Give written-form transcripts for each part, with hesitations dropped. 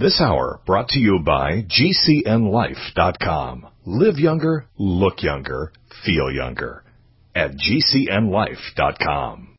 This hour brought to you by GCNLife.com. Live younger, look younger, feel younger. At GCNLife.com.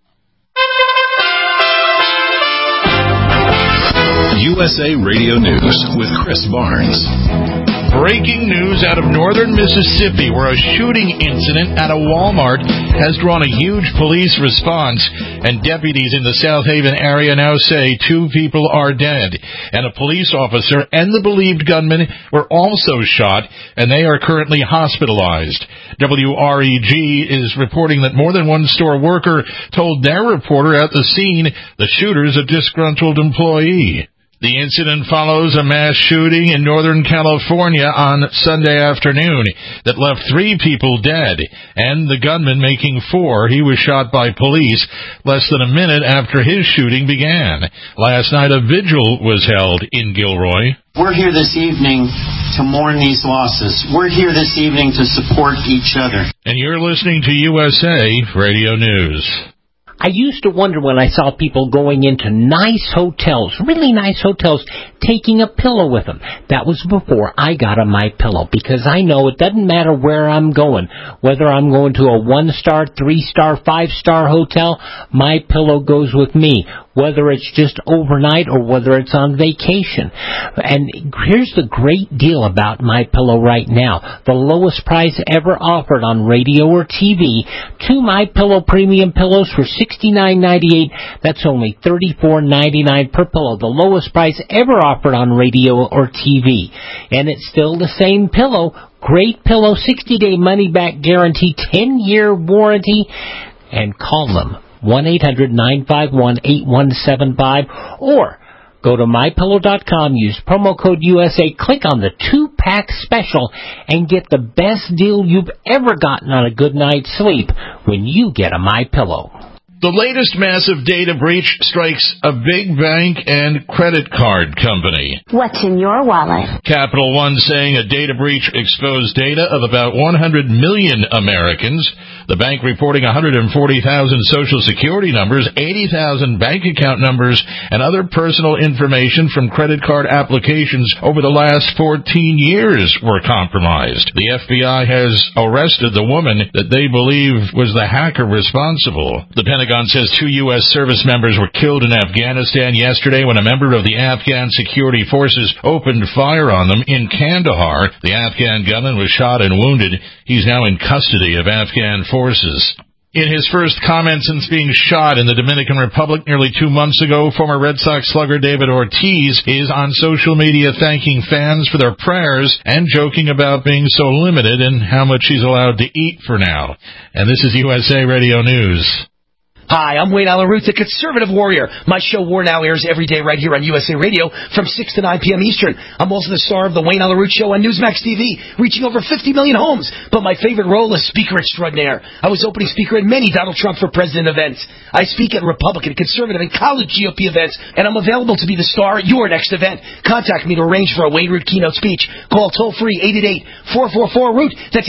USA Radio News with Chris Barnes. Breaking news out of northern Mississippi, where a shooting incident at a Walmart has drawn a huge police response, and deputies in the South Haven area now say 2 people are dead, and a police officer and the believed gunman were also shot, and they are currently hospitalized. WREG is reporting that more than one store worker told their reporter at the scene the shooter's a disgruntled employee. The incident follows a mass shooting in Northern California on Sunday afternoon that left 3 people dead, and the gunman making 4. He was shot by police less than a minute after his shooting began. Last night, a vigil was held in Gilroy. We're here this evening to mourn these losses. We're here this evening to support each other. And you're listening to USA Radio News. I used to wonder when I saw people going into nice hotels, really nice hotels, taking a pillow with them. That was before I got a MyPillow, because I know it doesn't matter where I'm going. Whether I'm going to a 1-star, 3-star, 5-star hotel, MyPillow goes with me. Whether it's just overnight or whether it's on vacation. And here's the great deal about MyPillow right now. The lowest price ever offered on radio or TV. 2 MyPillow premium pillows for $69.98. That's only $34.99 per pillow. The lowest price ever offered on radio or TV. And it's still the same pillow. Great pillow, 60-day money-back guarantee, 10-year warranty. And call them. 1-800-951-8175, or go to MyPillow.com, use promo code USA, click on the 2-pack special, and get the best deal you've ever gotten on a good night's sleep when you get a MyPillow. The latest massive data breach strikes a big bank and credit card company. What's in your wallet? Capital One saying a data breach exposed data of about 100 million Americans. The bank reporting 140,000 Social Security numbers, 80,000 bank account numbers, and other personal information from credit card applications over the last 14 years were compromised. The FBI has arrested the woman that they believe was the hacker responsible. The Pentagon says 2 U.S. service members were killed in Afghanistan yesterday when a member of the Afghan security forces opened fire on them in Kandahar. The Afghan gunman was shot and wounded. He's now in custody of Afghan forces. In his first comment since being shot in the Dominican Republic nearly 2 months ago, former Red Sox slugger David Ortiz is on social media thanking fans for their prayers and joking about being so limited in how much he's allowed to eat for now. And this is USA Radio News. Hi, I'm Wayne Allen Root, the Conservative Warrior. My show War Now airs every day right here on USA Radio from 6 to 9 p.m. Eastern. I'm also the star of the Wayne Allen Root Show on Newsmax TV, reaching over 50 million homes. But my favorite role is Speaker Extraordinaire. I was opening speaker at many Donald Trump for President events. I speak at Republican, Conservative, and college GOP events, and I'm available to be the star at your next event. Contact me to arrange for a Wayne Root keynote speech. Call toll-free 888-444-ROOT. That's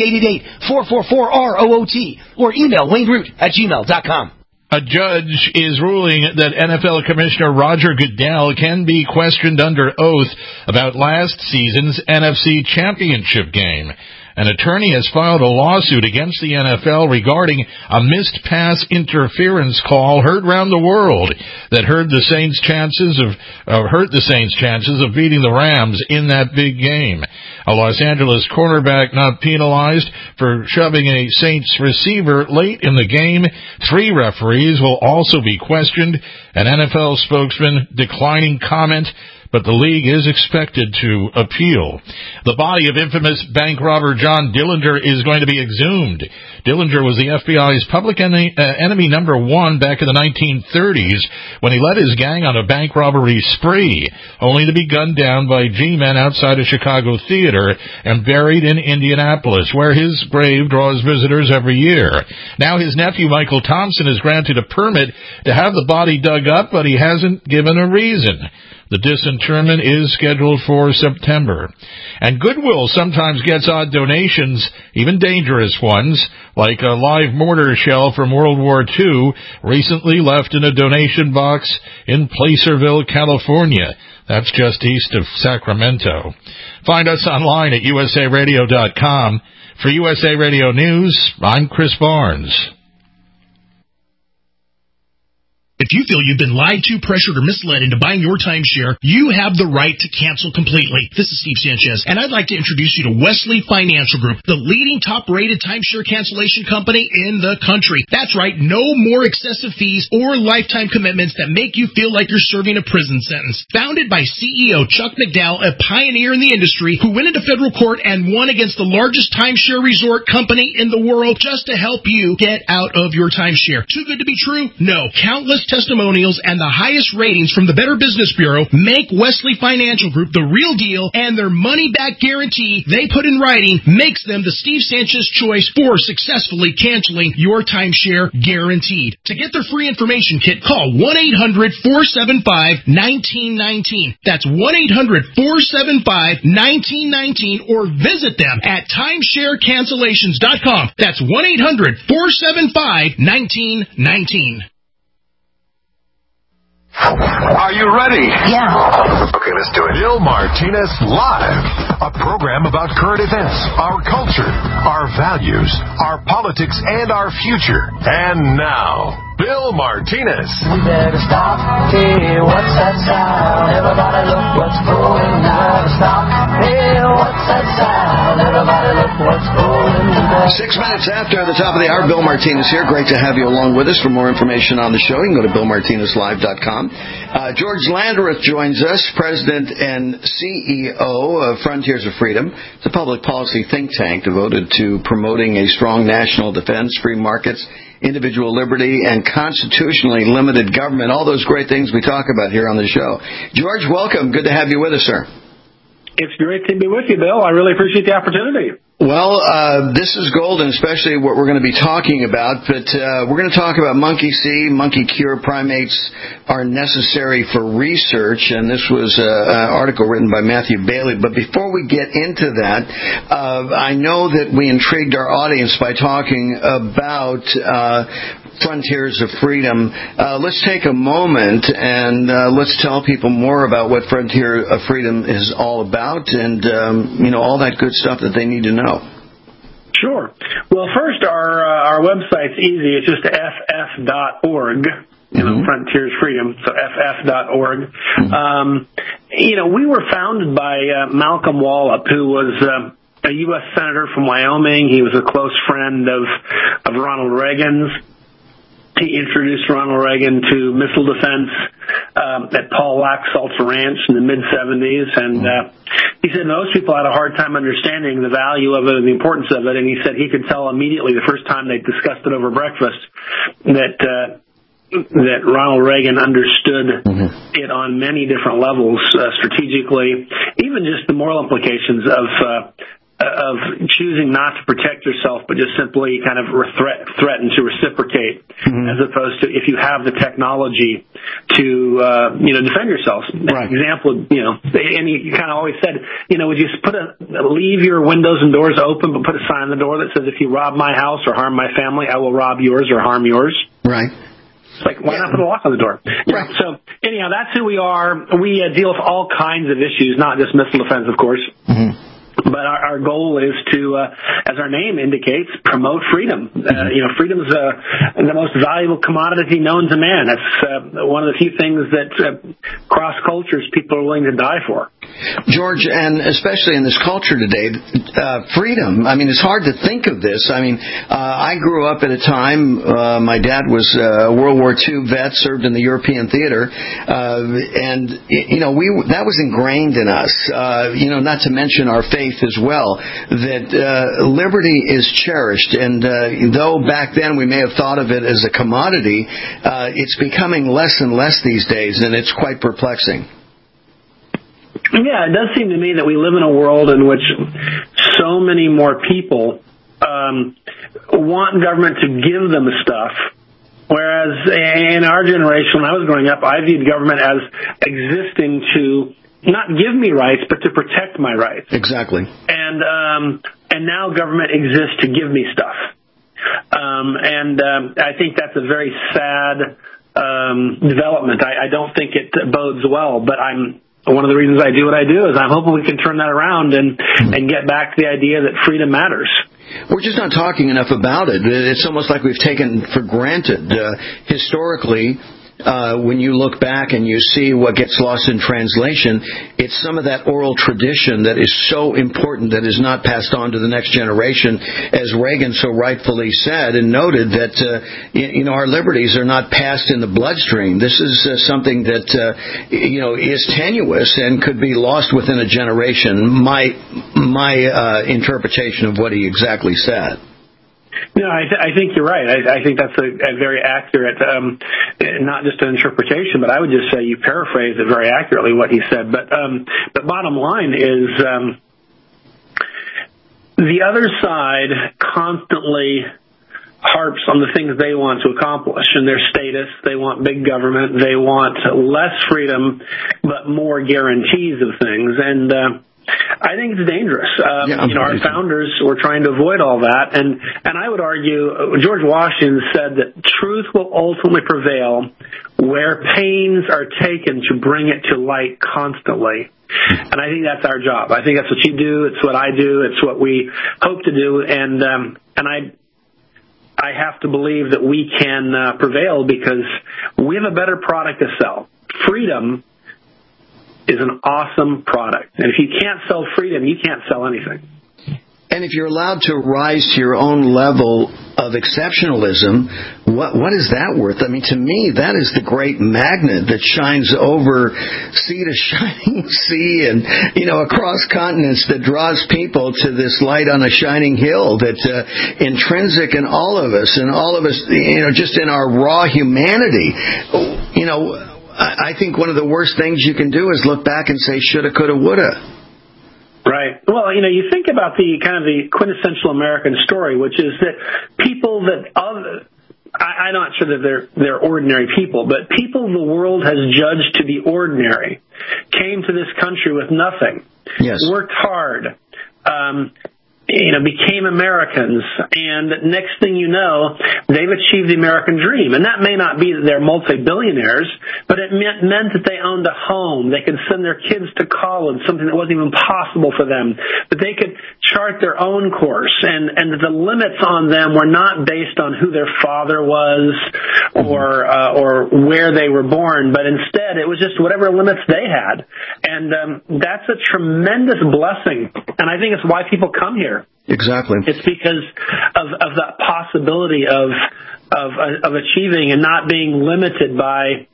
888-444-ROOT. Or email wayneroot@gmail.com. A judge is ruling that NFL Commissioner Roger Goodell can be questioned under oath about last season's NFC Championship game. An attorney has filed a lawsuit against the NFL regarding a missed pass interference call heard around the world that hurt the Saints' chances of beating the Rams in that big game. A Los Angeles cornerback not penalized for shoving a Saints receiver late in the game. 3 referees will also be questioned. An NFL spokesman declining comment, but the league is expected to appeal. The body of infamous bank robber John Dillinger is going to be exhumed. Dillinger was the FBI's public enemy number 1 back in the 1930s when he led his gang on a bank robbery spree, only to be gunned down by G-men outside a Chicago theater and buried in Indianapolis, where his grave draws visitors every year. Now his nephew Michael Thompson is granted a permit to have the body dug up, but he hasn't given a reason. The disinterment is scheduled for September. And Goodwill sometimes gets odd donations, even dangerous ones, like a live mortar shell from World War II recently left in a donation box in Placerville, California. That's just east of Sacramento. Find us online at usaradio.com. For USA Radio News, I'm Chris Barnes. If you feel you've been lied to, pressured, or misled into buying your timeshare, you have the right to cancel completely. This is Steve Sanchez, and I'd like to introduce you to Wesley Financial Group, the leading top-rated timeshare cancellation company in the country. That's right, no more excessive fees or lifetime commitments that make you feel like you're serving a prison sentence. Founded by CEO Chuck McDowell, a pioneer in the industry who went into federal court and won against the largest timeshare resort company in the world just to help you get out of your timeshare. Too good to be true? No. Countless testimonials and the highest ratings from the Better Business Bureau make Wesley Financial Group the real deal, and their money-back guarantee they put in writing makes them the Steve Sanchez choice for successfully canceling your timeshare guaranteed. To get their free information kit, call 1-800-475-1919. That's 1-800-475-1919, or visit them at timesharecancellations.com. That's 1-800-475-1919. Are you ready? Yeah. Okay, let's do it. Bill Martinez Live, a program about current events, our culture, our values, our politics, and our future. And now, Bill Martinez. We better stop. Hey, what's that sound? Everybody look what's going on. Stop. Hey, what's that sound? Everybody look what's going on. 6 minutes after the top of the hour, Bill Martinez here. Great to have you along with us. For more information on the show, you can go to BillMartinezLive.com. George Landreth joins us, President and CEO of Frontiers of Freedom. It's a public policy think tank devoted to promoting a strong national defense, free markets, individual liberty, and constitutionally limited government. All those great things we talk about here on the show. George, welcome. Good to have you with us, sir. It's great to be with you, Bill. I really appreciate the opportunity. Well, this is gold, and especially what we're going to be talking about. But we're going to talk about monkey see, monkey cure, primates are necessary for research. And this was an article written by Matthew Bailey. But before we get into that, I know that we intrigued our audience by talking about Frontiers of Freedom. Let's take a moment and let's tell people more about what Frontier of Freedom is all about, and all that good stuff that they need to know. Sure. Well, first, our website's easy. It's just ff.org. Frontiers Freedom, so ff.org. We were founded by Malcolm Wallop, who was a U.S. Senator from Wyoming. He was a close friend of Ronald Reagan's. He introduced Ronald Reagan to missile defense at Paul Laxalt's ranch in the mid-'70s, and he said most people had a hard time understanding the value of it and the importance of it, and he said he could tell immediately the first time they discussed it over breakfast that Ronald Reagan understood it on many different levels, strategically, even just the moral implications of choosing not to protect yourself, but just simply kind of threaten to reciprocate, as opposed to if you have the technology to defend yourself. Right. Example, and he kind of always said, would you leave your windows and doors open, but put a sign on the door that says, if you rob my house or harm my family, I will rob yours or harm yours. Right. It's like, why not put a lock on the door? Right. So anyhow, that's who we are. We deal with all kinds of issues, not just missile defense, of course. But our goal is to, as our name indicates, promote freedom. Freedom is the most valuable commodity known to man. That's one of the few things that cross cultures people are willing to die for. George, and especially in this culture today, freedom, it's hard to think of this. I grew up at a time, my dad was a World War II vet, served in the European theater, and, that was ingrained in us, not to mention our faith as well, that liberty is cherished. And though back then we may have thought of it as a commodity, it's becoming less and less these days, and it's quite perplexing. Yeah, it does seem to me that we live in a world in which so many more people want government to give them stuff Whereas in our generation, when I was growing up, I viewed government as existing to not give me rights, but to protect my rights. Exactly. And now government exists to give me stuff. I think that's a very sad development. I don't think it bodes well, but one of the reasons I do what I do is I'm hoping we can turn that around and get back to the idea that freedom matters. We're just not talking enough about it. It's almost like we've taken for granted. Historically, when you look back and you see what gets lost in translation, it's some of that oral tradition that is so important that is not passed on to the next generation, as Reagan so rightfully said and noted that our liberties are not passed in the bloodstream. This is something that is tenuous and could be lost within a generation. My interpretation of what he exactly said. No, I think you're right. I think that's a very accurate, not just an interpretation, but I would just say you paraphrased it very accurately what he said. But bottom line is the other side constantly harps on the things they want to accomplish and their status. They want big government. They want less freedom, but more guarantees of things. And I think it's dangerous. Our founders were trying to avoid all that, and I would argue George Washington said that truth will ultimately prevail where pains are taken to bring it to light constantly. And I think that's our job. I think that's what you do. It's what I do. It's what we hope to do. And I have to believe that we can prevail because we have a better product to sell. Freedom is an awesome product. And if you can't sell freedom, you can't sell anything. And if you're allowed to rise to your own level of exceptionalism, what is that worth? I mean, to me, that is the great magnet that shines over sea to shining sea and, across continents that draws people to this light on a shining hill that's intrinsic in all of us and all of us, just in our raw humanity. I think one of the worst things you can do is look back and say, shoulda, coulda, woulda. Right. Well, you think about the kind of the quintessential American story, which is that people that I'm not sure that they're ordinary people, but people the world has judged to be ordinary came to this country with nothing. Yes. Worked hard. Became Americans, and next thing you know, they've achieved the American dream. And that may not be that they're multi-billionaires, but it meant that they owned a home. They could send their kids to college, something that wasn't even possible for them. But they could chart their own course, and the limits on them were not based on who their father was or where they were born, but instead it was just whatever limits they had. And that's a tremendous blessing, and I think it's why people come here. Exactly. It's because of that possibility of achieving and not being limited by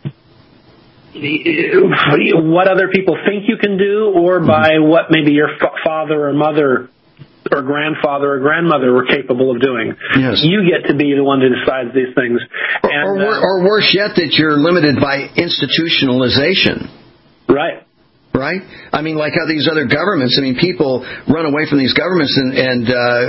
what other people think you can do or by what maybe your father or mother or grandfather or grandmother were capable of doing. Yes. You get to be the one who decides these things. Or worse yet, that you're limited by institutionalization. Right. Right? I mean, like how these other governments, people run away from these governments and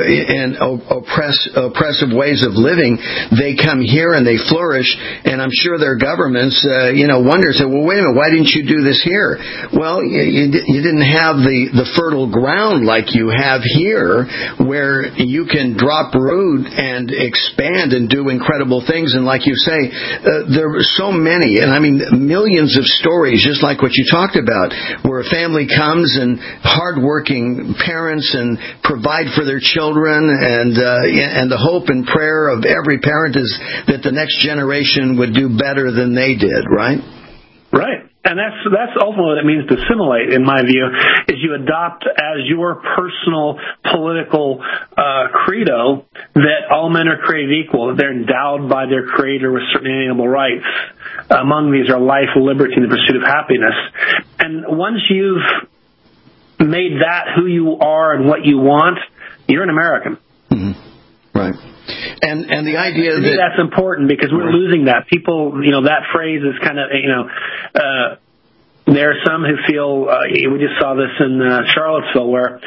oppressive ways of living. They come here and they flourish, and I'm sure their governments, wonder, say, well, wait a minute, why didn't you do this here? Well, you didn't have the fertile ground like you have here, where you can drop root and expand and do incredible things. And like you say, there are so many, and millions of stories, just like what you talked about, where a family comes and hardworking parents and provide for their children, and the hope and prayer of every parent is that the next generation would do better than they did, right? Right. And that's ultimately what it means to assimilate, in my view, is you adopt as your personal political credo that all men are created equal, that they're endowed by their Creator with certain inalienable rights. Among these are life, liberty, and the pursuit of happiness. And once you've made that who you are and what you want, you're an American. Mm-hmm. Right. And the idea that that's important because we're losing that. People, that phrase is kind of, there are some who feel, we just saw this in Charlottesville, where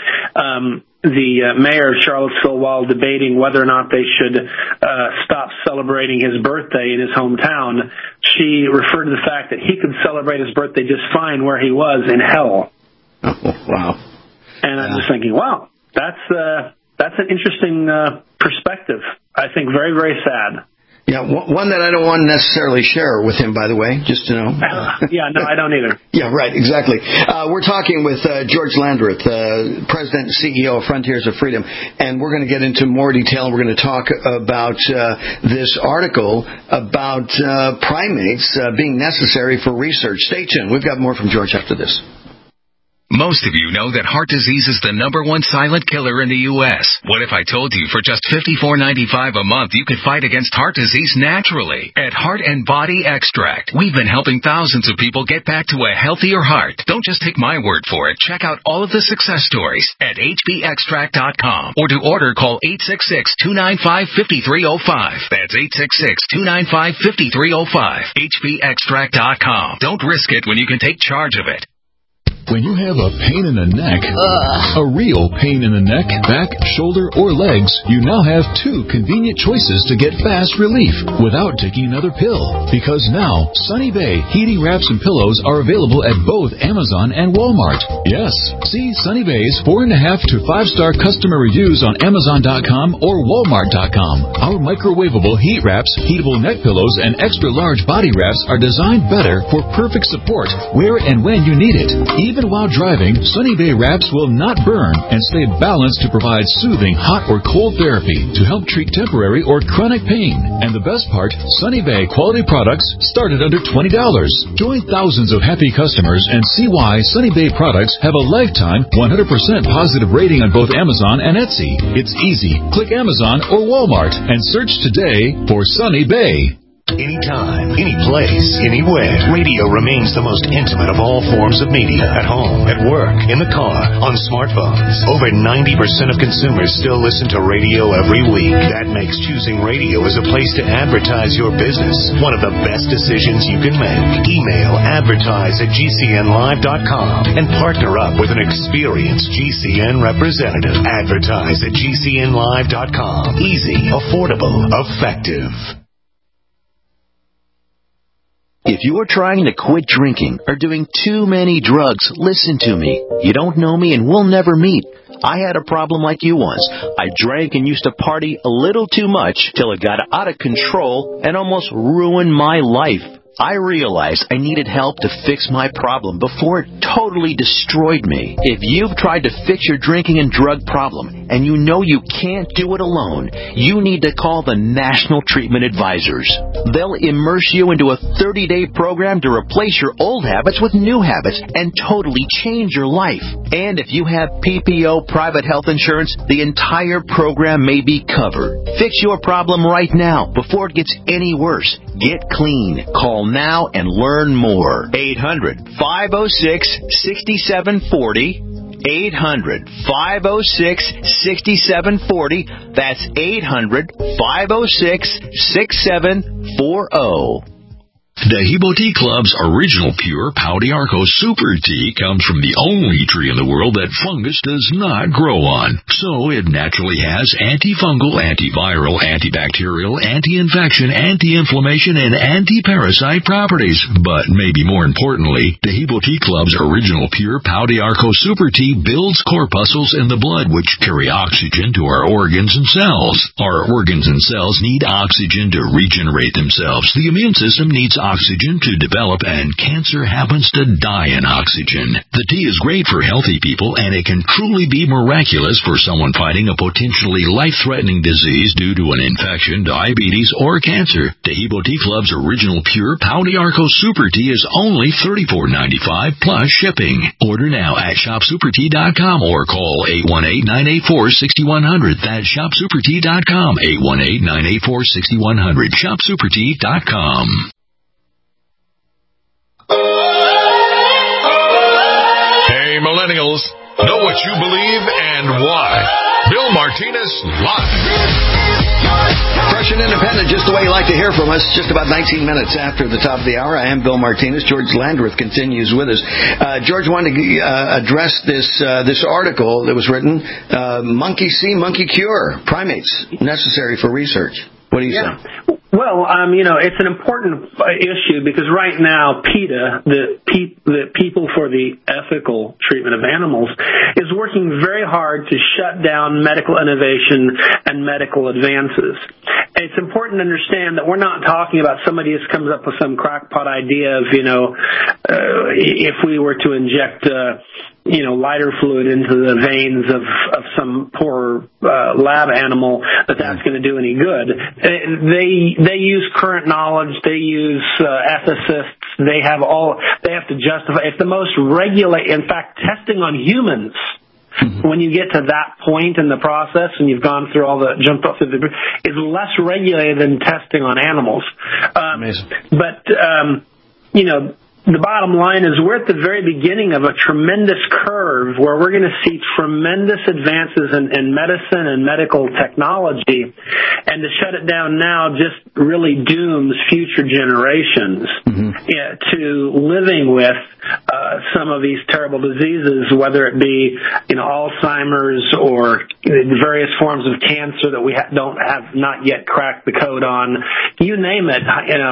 the mayor of Charlottesville, while debating whether or not they should stop celebrating his birthday in his hometown, she referred to the fact that he could celebrate his birthday just fine where he was, in hell. Oh, wow. And I'm just thinking, wow, that's an interesting perspective. I think very, very sad. Yeah, one that I don't want to necessarily share with him, by the way, just to know. Yeah, no, I don't either. Yeah, right, exactly. We're talking with George Landreth, President and CEO of Frontiers of Freedom, and we're going to get into more detail. We're going to talk about this article about primates being necessary for research. Stay tuned. We've got more from George after this. Most of you know that heart disease is the #1 silent killer in the U.S. What if I told you for just $54.95 a month you could fight against heart disease naturally? At Heart and Body Extract, we've been helping thousands of people get back to a healthier heart. Don't just take my word for it. Check out all of the success stories at hbextract.com, or to order, call 866-295-5305. That's 866-295-5305. hbextract.com. Don't risk it when you can take charge of it. When you have a pain in the neck, a real pain in the neck, back, shoulder, or legs, you now have 2 convenient choices to get fast relief without taking another pill. Because now, Sunny Bay heating wraps and pillows are available at both Amazon and Walmart. Yes, see Sunny Bay's 4.5 to 5-star customer reviews on Amazon.com or Walmart.com. Our microwavable heat wraps, heatable neck pillows, and extra large body wraps are designed better for perfect support where and when you need it. Even while driving, Sunny Bay wraps will not burn and stay balanced to provide soothing hot or cold therapy to help treat temporary or chronic pain. And the best part, Sunny Bay quality products start at under $20. Join thousands of happy customers and see why Sunny Bay products have a lifetime 100% positive rating on both Amazon and Etsy. It's easy. Click Amazon or Walmart and search today for Sunny Bay. Anytime, any place, anywhere. Radio remains the most intimate of all forms of media. At home, at work, in the car, on smartphones. Over 90% of consumers still listen to radio every week. That makes choosing radio as a place to advertise your business one of the best decisions you can make. Email advertise@gcnlive.com and partner up with an experienced GCN representative. Advertise at gcnlive.com. Easy, affordable, effective. If you're trying to quit drinking or doing too many drugs, listen to me. You don't know me and we'll never meet. I had a problem like you once. I drank and used to party a little too much till it got out of control and almost ruined my life. I realized I needed help to fix my problem before it totally destroyed me. If you've tried to fix your drinking and drug problem and you know you can't do it alone, you need to call the National Treatment Advisors. They'll immerse you into a 30-day program to replace your old habits with new habits and totally change your life. And if you have PPO private health insurance, the entire program may be covered. Fix your problem right now before it gets any worse. Get clean. Call now and learn more. 800-506-6740. 800-506-6740. That's 800-506-6740. Dehibo Tea Club's original pure Pau d'Arco Super Tea comes from the only tree in the world that fungus does not grow on. So it naturally has antifungal, antiviral, antibacterial, anti-infection, anti-inflammation, and anti-parasite properties. But maybe more importantly, Dehibo Tea Club's original pure Pau d'Arco Super Tea builds corpuscles in the blood which carry oxygen to our organs and cells. Our organs and cells need oxygen to regenerate themselves. The immune system needs oxygen to develop, and cancer happens to die in oxygen. The tea is great for healthy people, and it can truly be miraculous for someone fighting a potentially life-threatening disease due to an infection, diabetes, or cancer. Dehibo Tea Club's original pure Pau d'Arco Super Tea is only $34.95 plus shipping. Order now at shopsupertea.com or call 818-984-6100. That's shopsupertea.com, 818-984-6100, shopsupertea.com. Hey, millennials. Know what you believe and why. Bill Martinez Live. Fresh and independent, just the way you like to hear from us. Just about 19 minutes after the top of the hour. I am Bill Martinez. George Landreth continues with us. George wanted to address this article that was written, Monkey See, Monkey Cure, Primates Necessary for Research. What do you say? Well, it's an important issue because right now PETA, the People for the Ethical Treatment of Animals, is working very hard to shut down medical innovation and medical advances. It's important to understand that we're not talking about somebody who comes up with some crackpot idea of, if we were to inject lighter fluid into the veins of some poor lab animal, that's going to do any good. They use current knowledge. They use ethicists. They have to justify. It's the most in fact, testing on humans. Mm-hmm. When you get to that point in the process and you've gone through jumped off is less regulated than testing on animals. Amazing. But, the bottom line is we're at the very beginning of a tremendous curve where we're going to see tremendous advances in medicine and medical technology, and to shut it down now just really dooms future generations to living with some of these terrible diseases, whether it be Alzheimer's or various forms of cancer that we not yet cracked the code on. You name it.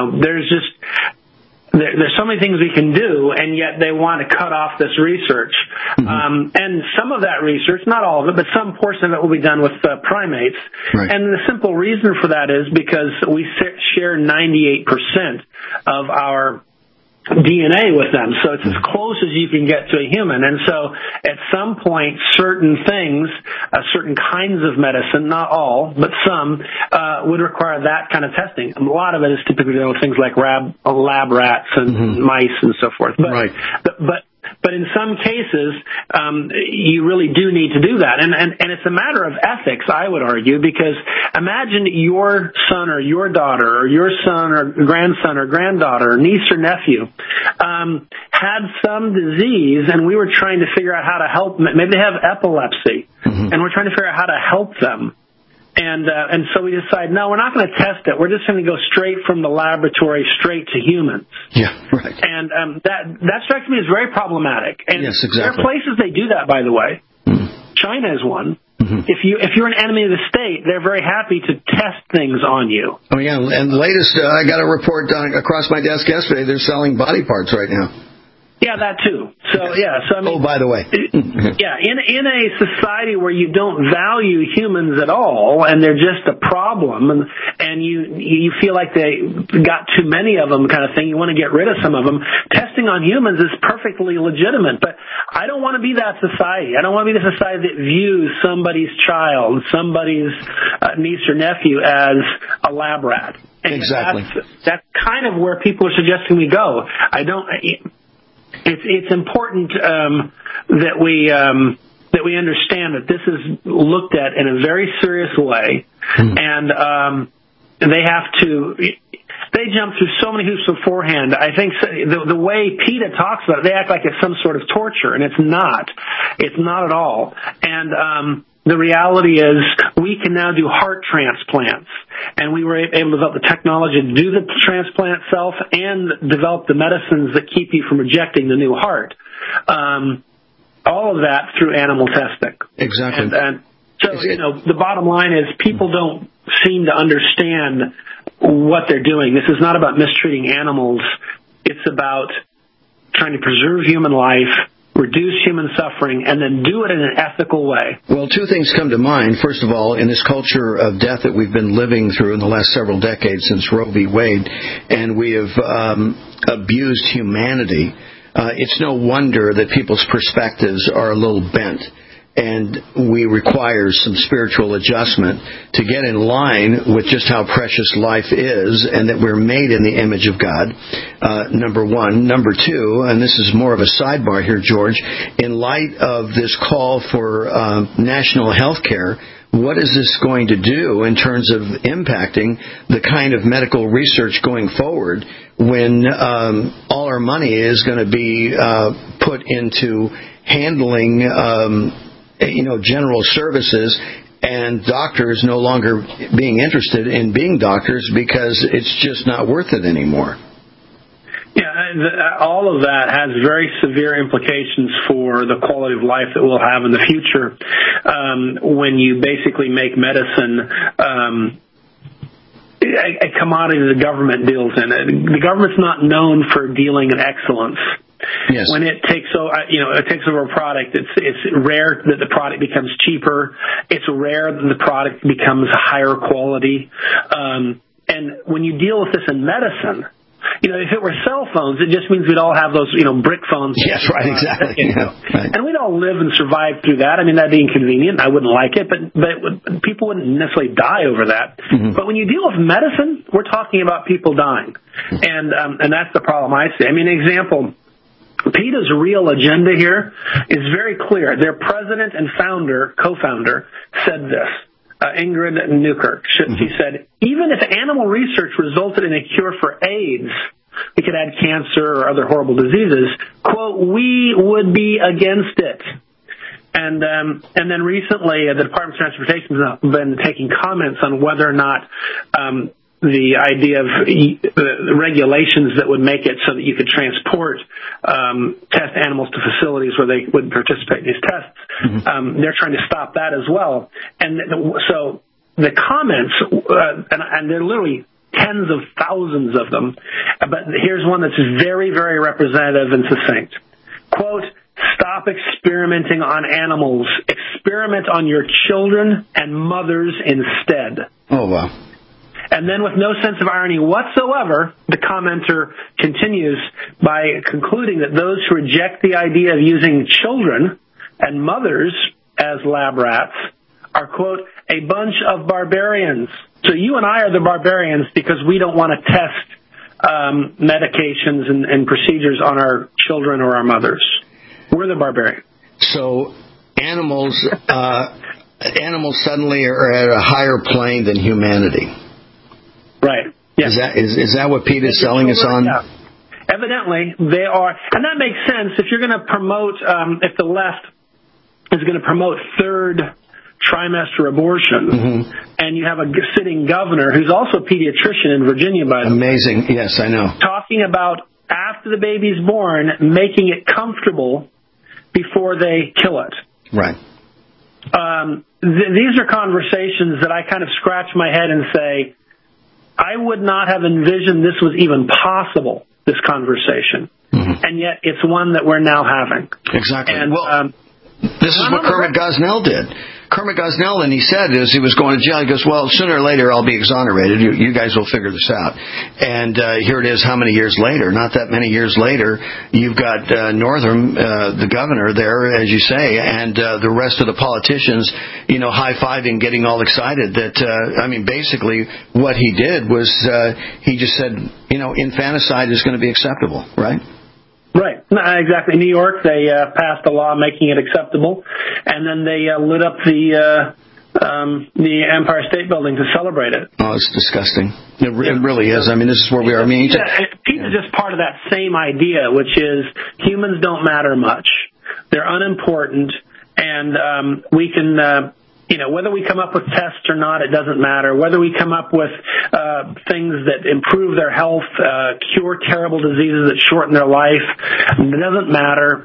There's so many things we can do, and yet they want to cut off this research. Mm-hmm. And some of that research, not all of it, but some portion of it will be done with primates. Right. And the simple reason for that is because we share 98% of our DNA with them, so it's as close as you can get to a human. And so at some point, certain things, certain kinds of medicine, not all, but some, would require that kind of testing. A lot of it is typically things like lab rats and mice and so forth. But in some cases, you really do need to do that. And it's a matter of ethics, I would argue, because imagine your son or your daughter or your son or grandson or granddaughter, niece or nephew, had some disease and we were trying to figure out how to help them. Maybe they have epilepsy and we're trying to figure out how to help them. And so we decide, no, we're not going to test it. We're just going to go straight from the laboratory straight to humans. Yeah, right. And that strikes me as very problematic. And yes, exactly. There are places they do that, by the way. China is one. If you're an enemy of the state, they're very happy to test things on you. Oh yeah, and the latest, I got a report across my desk yesterday. They're selling body parts right now. Yeah, that too. So I mean, oh, by the way, in a society where you don't value humans at all, and they're just a problem, and you feel like they got too many of them, kind of thing. You want to get rid of some of them. Testing on humans is perfectly legitimate, but I don't want to be that society. I don't want to be the society that views somebody's child, somebody's niece or nephew as a lab rat. And exactly. That's kind of where people are suggesting we go. It's important that we understand that this is looked at in a very serious way, and they jump through so many hoops beforehand. I think the way PETA talks about it, they act like it's some sort of torture, and it's not. It's not at all. And the reality is we can now do heart transplants, and we were able to develop the technology to do the transplant itself and develop the medicines that keep you from rejecting the new heart. All of that through animal testing. Exactly. And so, the bottom line is people don't seem to understand what they're doing. This is not about mistreating animals. It's about trying to preserve human life, reduce human suffering, and then do it in an ethical way. Well, two things come to mind. First of all, in this culture of death that we've been living through in the last several decades since Roe v. Wade, and we have abused humanity, it's no wonder that people's perspectives are a little bent. And we require some spiritual adjustment to get in line with just how precious life is and that we're made in the image of God, number one. Number two, and this is more of a sidebar here, George, in light of this call for national health care, what is this going to do in terms of impacting the kind of medical research going forward when all our money is going to be put into handling, general services, and doctors no longer being interested in being doctors because it's just not worth it anymore. Yeah, all of that has very severe implications for the quality of life that we'll have in the future when you basically make medicine a commodity the government deals in. The government's not known for dealing in excellence. Yes. When it takes over a product, it's rare that the product becomes cheaper. It's rare that the product becomes higher quality. And when you deal with this in medicine, if it were cell phones, it just means we'd all have those, brick phones. Yes, right, exactly. Right. And we'd all live and survive through that. I mean, that'd be inconvenient. I wouldn't like it, but people wouldn't necessarily die over that. Mm-hmm. But when you deal with medicine, we're talking about people dying. And that's the problem I see. I mean, example, PETA's real agenda here is very clear. Their president and co-founder, said this. Ingrid Newkirk. She said, even if animal research resulted in a cure for AIDS, it could add cancer or other horrible diseases, quote, we would be against it. And then recently, the Department of Transportation has been taking comments on whether or not the idea of the regulations that would make it so that you could transport test animals to facilities where they wouldn't participate in these tests. Mm-hmm. They're trying to stop that as well. And so the comments, and they're literally tens of thousands of them, but here's one that's very, very representative and succinct. Quote, stop experimenting on animals. Experiment on your children and mothers instead. Oh, wow. And then with no sense of irony whatsoever, the commenter continues by concluding that those who reject the idea of using children and mothers as lab rats are, quote, a bunch of barbarians. So you and I are the barbarians because we don't want to test medications and procedures on our children or our mothers. We're the barbarians. So animals suddenly are at a higher plane than humanity. Right. Yes. Is that what PETA is selling us on? Yeah. Evidently, they are. And that makes sense. If you're going to promote, if the left is going to promote third trimester abortion, mm-hmm. and you have a sitting governor who's also a pediatrician in Virginia, by the way. Amazing. Yes, I know. Talking about after the baby's born, making it comfortable before they kill it. Right. These are conversations that I kind of scratch my head and say, I would not have envisioned this was even possible, this conversation. Mm-hmm. And yet it's one that we're now having. Exactly. And, this is what Kermit Gosnell did. Kermit Gosnell, and he said as he was going to jail, he goes, well, sooner or later I'll be exonerated. You guys will figure this out. And here it is how many years later? Not that many years later, you've got Northam, the governor there, as you say, and the rest of the politicians, high-fiving, getting all excited that, basically what he did was he just said, infanticide is going to be acceptable, right? Right. Exactly. New York, they passed a law making it acceptable, and then they lit up the Empire State Building to celebrate it. Oh, it's disgusting. It really is. This is where we are. PETA is just part of that same idea, which is humans don't matter much. They're unimportant, and we can... whether we come up with tests or not, it doesn't matter. Whether we come up with things that improve their health, cure terrible diseases that shorten their life, it doesn't matter.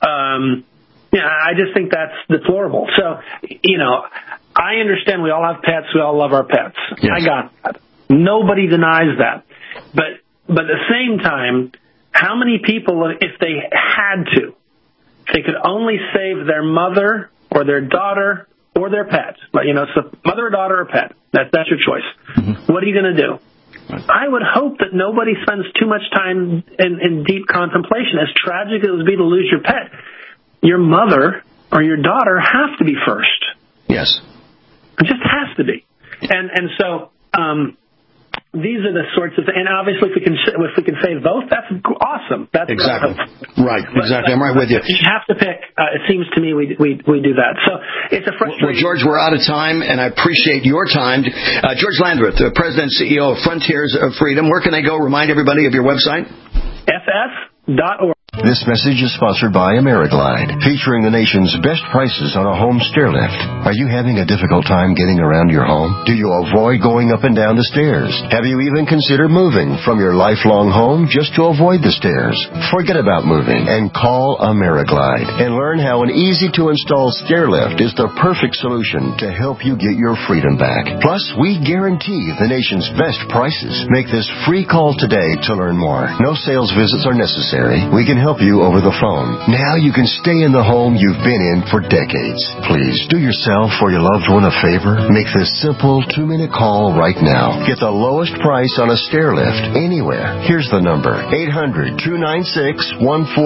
I just think that's deplorable. So, I understand we all have pets. We all love our pets. Yes. I got that. Nobody denies that. But at the same time, how many people, if they had to, if they could only save their mother or their daughter or their pet, so mother or daughter or pet, that's your choice. Mm-hmm. What are you going to do? Right. I would hope that nobody spends too much time in deep contemplation. As tragic as it would be to lose your pet, your mother or your daughter have to be first. Yes. It just has to be. And so these are the sorts of, and obviously if we can save both, that's awesome. That's exactly right. Exactly, I'm right with you. You have to pick. It seems to me we do that. So it's a frustrating. Well, George, we're out of time, and I appreciate your time. George Landreth, the President and CEO of Frontiers of Freedom. Where can they go? Remind everybody of your website. FF.org. This message is sponsored by AmeriGlide, featuring the nation's best prices on a home stair lift. Are you having a difficult time getting around your home? Do you avoid going up and down the stairs? Have you even considered moving from your lifelong home just to avoid the stairs? Forget about moving and call AmeriGlide and learn how an easy-to-install stair lift is the perfect solution to help you get your freedom back. Plus, we guarantee the nation's best prices. Make this free call today to learn more. No sales visits are necessary. We can help you over the phone. Now you can stay in the home you've been in for decades. Please do yourself or your loved one a favor. Make this simple 2-minute call right now. Get the lowest price on a stair lift anywhere. Here's the number: 800-296-1434.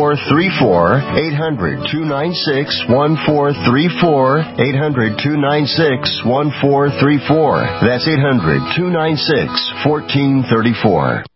800-296-1434. 800-296-1434. That's 800-296-1434.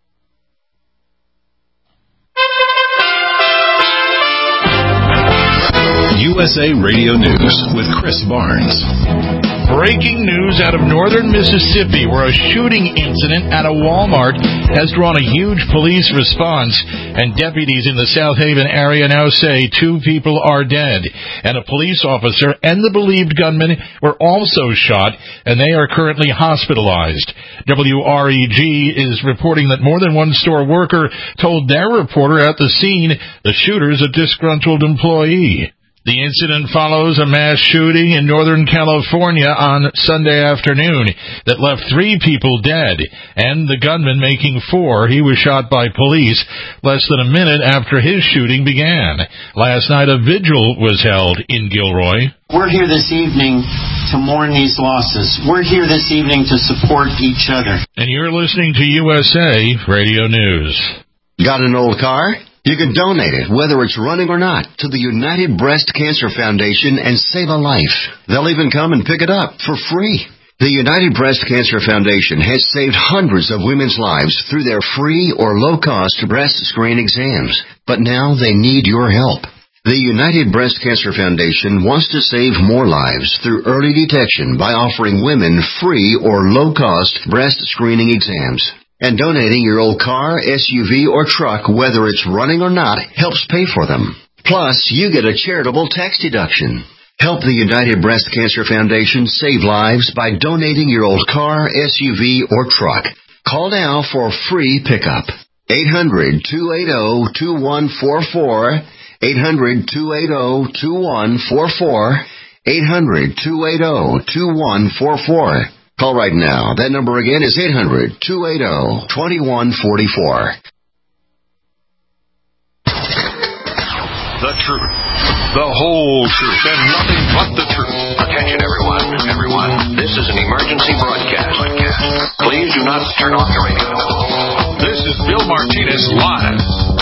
USA Radio News with Chris Barnes. Breaking news out of northern Mississippi, where a shooting incident at a Walmart has drawn a huge police response, and deputies in the South Haven area now say 2 people are dead, and a police officer and the believed gunman were also shot, and they are currently hospitalized. WREG is reporting that more than one store worker told their reporter at the scene the shooter's a disgruntled employee. The incident follows a mass shooting in Northern California on Sunday afternoon that left 3 people dead, and the gunman making 4. He was shot by police less than a minute after his shooting began. Last night, a vigil was held in Gilroy. We're here this evening to mourn these losses. We're here this evening to support each other. And you're listening to USA Radio News. Got an old car? You can donate it, whether it's running or not, to the United Breast Cancer Foundation and save a life. They'll even come and pick it up for free. The United Breast Cancer Foundation has saved hundreds of women's lives through their free or low-cost breast screen exams. But now they need your help. The United Breast Cancer Foundation wants to save more lives through early detection by offering women free or low-cost breast screening exams. And donating your old car, SUV, or truck, whether it's running or not, helps pay for them. Plus, you get a charitable tax deduction. Help the United Breast Cancer Foundation save lives by donating your old car, SUV, or truck. Call now for a free pickup. 800-280-2144. 800-280-2144. 800-280-2144. Call right now. That number again is 800-280-2144. The truth, the whole truth, and nothing but the truth. Attention, everyone. This is an emergency broadcast. Please do not turn off your radio. This is Bill Martinez live.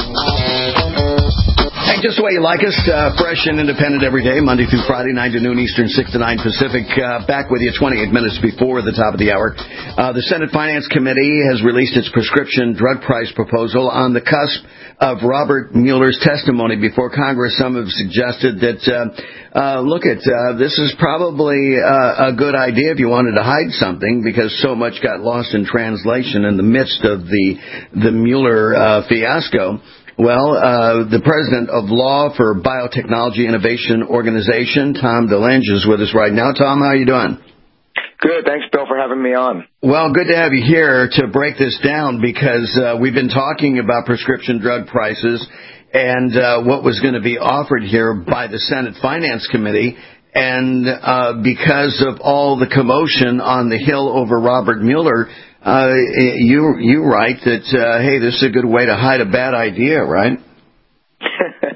Hey, just the way you like us, fresh and independent every day, Monday through Friday, 9 to noon Eastern, 6 to 9 Pacific. Back with you 28 minutes before the top of the hour. The Senate Finance Committee has released its prescription drug price proposal on the cusp of Robert Mueller's testimony before Congress. Some have suggested that, this is probably a good idea if you wanted to hide something, because so much got lost in translation in the midst of the Mueller fiasco. Well, the president of Law for Biotechnology Innovation Organization, Tom DeLange, is with us right now. Tom, how are you doing? Good. Thanks, Bill, for having me on. Well, good to have you here to break this down, because we've been talking about prescription drug prices and what was going to be offered here by the Senate Finance Committee. And because of all the commotion on the Hill over Robert Mueller, you write that, hey, this is a good way to hide a bad idea, right?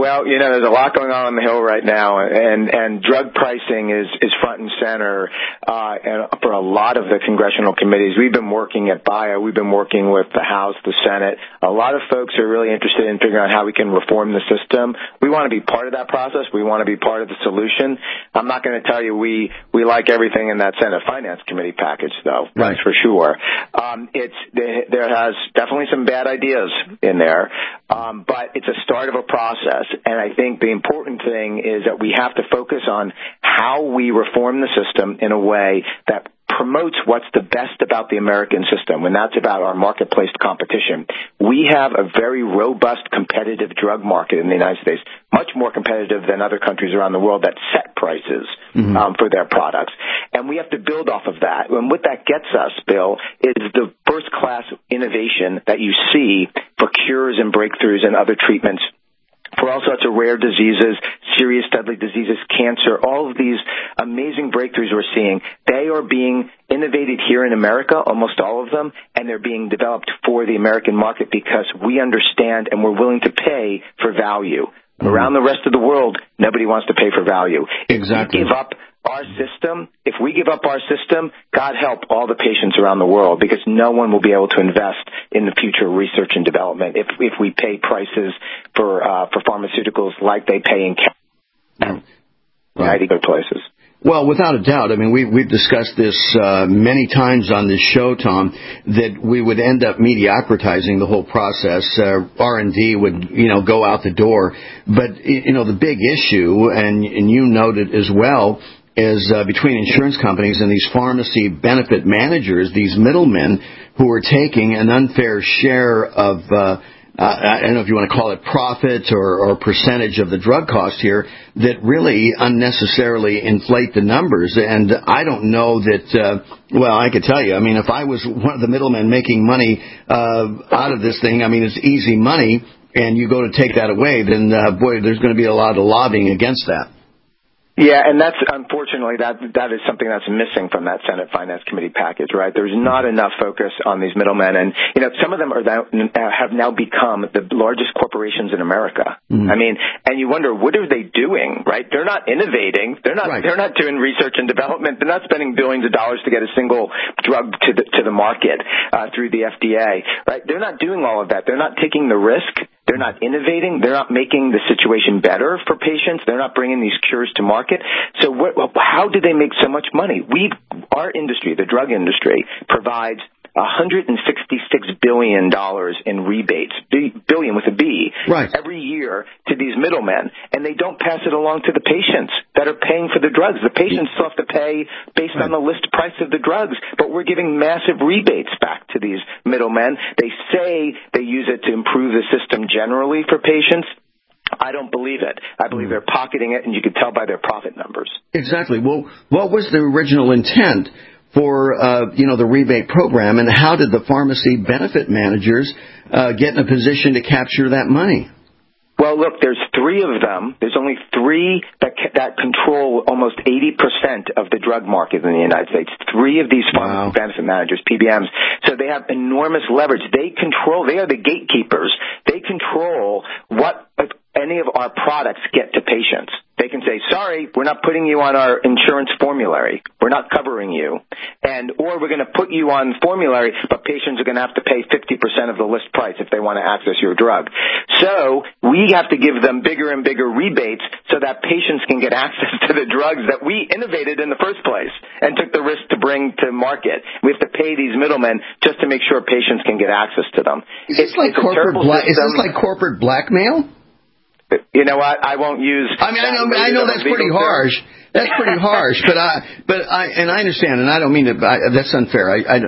Well, there's a lot going on the Hill right now, and drug pricing is front and center and for a lot of the congressional committees. We've been working at BIO. We've been working with the House, the Senate. A lot of folks are really interested in figuring out how we can reform the system. We want to be part of that process. We want to be part of the solution. I'm not going to tell you we like everything in that Senate Finance Committee package, though. Right. That's for sure. There has definitely some bad ideas in there, but it's a start of a process. And I think the important thing is that we have to focus on how we reform the system in a way that promotes what's the best about the American system, and that's about our marketplace competition. We have a very robust competitive drug market in the United States, much more competitive than other countries around the world that set prices for their products. And we have to build off of that. And what that gets us, Bill, is the first-class innovation that you see for cures and breakthroughs and other treatments for all sorts of rare diseases, serious deadly diseases, cancer, all of these amazing breakthroughs we're seeing, they are being innovated here in America, almost all of them, and they're being developed for the American market because we understand and we're willing to pay for value. Around the rest of the world, nobody wants to pay for value. Exactly. If we give up our system, God help all the patients around the world, because no one will be able to invest in the future research and development if we pay prices for pharmaceuticals like they pay in other places. Well, without a doubt. I mean, we've discussed this many times on this show, Tom, that we would end up mediocratizing the whole process. R&D would, go out the door. But, the big issue, and you noted as well, is between insurance companies and these pharmacy benefit managers, these middlemen who are taking an unfair share of I don't know if you want to call it profit or percentage of the drug cost here, that really unnecessarily inflate the numbers. And I don't know that, I could tell you, I mean, if I was one of the middlemen making money out of this thing, I mean, it's easy money, and you go to take that away, then, there's going to be a lot of lobbying against that. Yeah, and that's unfortunately that is something that's missing from that Senate Finance Committee package, right? There's not enough focus on these middlemen, and some of them have now become the largest corporations in America. I mean, and you wonder, what are they doing, right? They're not innovating. They're not doing research and development. They're not spending billions of dollars to get a single drug to the market through the FDA, right? They're not doing all of that. They're not taking the risk. They're not innovating. They're not making the situation better for patients. They're not bringing these cures to market. So how do they make so much money? Our industry, the drug industry, provides $166 billion in rebates, billion with a B, every year to these middlemen, and they don't pass it along to the patients that are paying for the drugs. The patients still have to pay based on the list price of the drugs, but we're giving massive rebates back to these middlemen. They say they use it to improve the system generally for patients. I don't believe it. I believe they're pocketing it, and you can tell by their profit numbers. Exactly. Well, what was the original intent for the rebate program, and how did the pharmacy benefit managers get in a position to capture that money? Well, look, there's three of them. There's only three that control almost 80% of the drug market in the United States. Three of these pharmacy benefit managers, PBMs. So they have enormous leverage. They are the gatekeepers. They control what any of our products get to patients. They can say, sorry, we're not putting you on our insurance formulary. We're not covering you. Or we're going to put you on formulary, but patients are going to have to pay 50% of the list price if they want to access your drug. So we have to give them bigger and bigger rebates so that patients can get access to the drugs that we innovated in the first place and took the risk to bring to market. We have to pay these middlemen just to make sure patients can get access to them. Is this like corporate blackmail? You know what? I won't use. I mean, I know that's pretty harsh. That's pretty harsh, but I understand, and I don't mean to. That's unfair.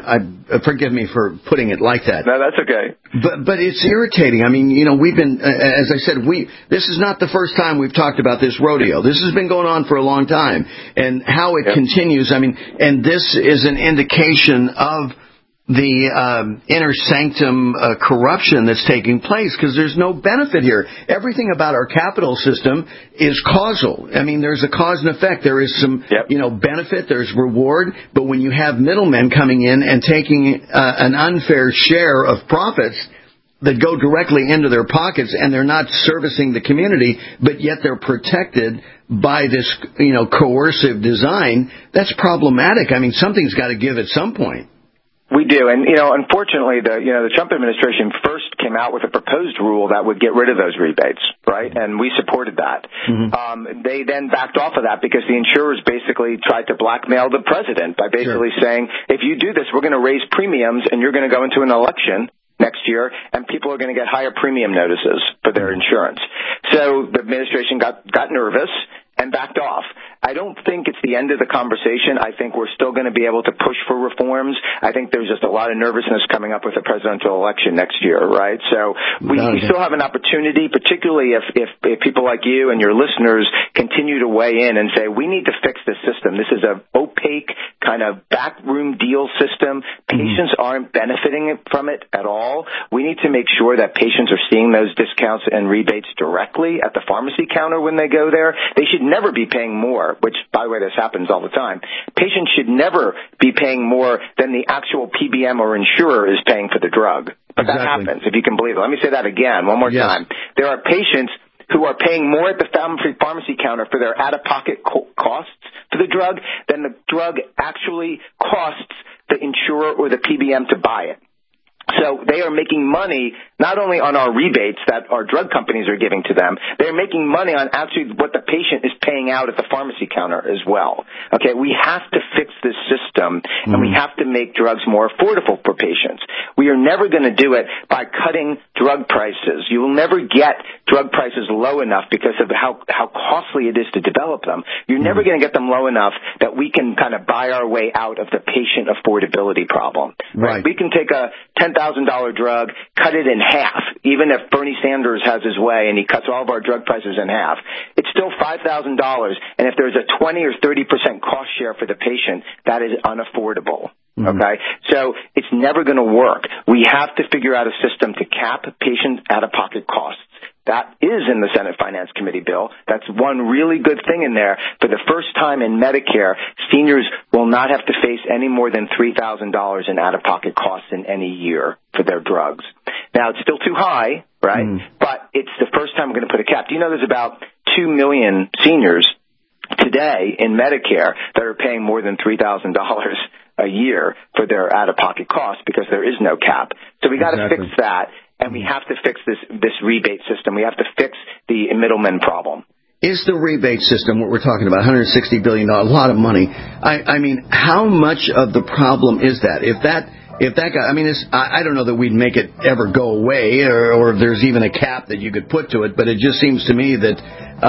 I forgive me for putting it like that. No, that's okay. But it's irritating. I mean, we've been, as I said, this is not the first time we've talked about this rodeo. This has been going on for a long time, and how it continues. I mean, and this is an indication of the inner sanctum corruption that's taking place, because there's no benefit here. Everything about our capital system is causal. I mean, there's a cause and effect. There is some, benefit, there's reward, but when you have middlemen coming in and taking an unfair share of profits, that go directly into their pockets, and they're not servicing the community, but yet they're protected by this, coercive design. That's problematic. I mean, something's got to give at some point. We do, and unfortunately, the Trump administration first came out with a proposed rule that would get rid of those rebates, right? And we supported that. Mm-hmm. They then backed off of that because the insurers basically tried to blackmail the president by basically saying, if you do this, we're going to raise premiums, and you're going to go into an election next year, and people are going to get higher premium notices for their insurance. So the administration got nervous and backed off. I don't think it's the end of the conversation. I think we're still going to be able to push for reforms. I think there's just a lot of nervousness coming up with the presidential election next year, right? So we still have an opportunity, particularly if people like you and your listeners continue to weigh in and say, we need to fix this system. This is an opaque kind of backroom deal system. Patients aren't benefiting from it at all. We need to make sure that patients are seeing those discounts and rebates directly at the pharmacy counter when they go there. They should never be paying more, which, by the way, this happens all the time. Patients should never be paying more than the actual PBM or insurer is paying for the drug. But that happens, if you can believe it. Let me say that again, one more time. There are patients who are paying more at the pharmacy counter for their out-of-pocket costs for the drug than the drug actually costs the insurer or the PBM to buy it. So they are making money not only on our rebates that our drug companies are giving to them, they're making money on actually what the patient is paying out at the pharmacy counter as well. Okay, we have to fix this system, and we have to make drugs more affordable for patients. We are never going to do it by cutting drug prices. You will never get drug prices low enough because of how costly it is to develop them. You're never going to get them low enough that we can kind of buy our way out of the patient affordability problem. Right? We can take a $10,000 drug, cut it in half, even if Bernie Sanders has his way and he cuts all of our drug prices in half. It's still $5,000, and if there's a 20 or 30% cost share for the patient, that is unaffordable. Okay? So it's never going to work. We have to figure out a system to cap patient out-of-pocket costs. That is in the Senate Finance Committee bill. That's one really good thing in there. For the first time in Medicare, seniors will not have to face any more than $3,000 in out-of-pocket costs in any year for their drugs. Now, it's still too high, right? But it's the first time we're going to put a cap. Do you know there's about 2 million seniors today in Medicare that are paying more than $3,000 a year for their out-of-pocket costs because there is no cap. So we got to fix that. And we have to fix this rebate system. We have to fix the middleman problem. Is the rebate system, what we're talking about, $160 billion, a lot of money. I mean, how much of the problem is that? If that guy, I mean, I don't know that we'd make it ever go away or if there's even a cap that you could put to it, but it just seems to me that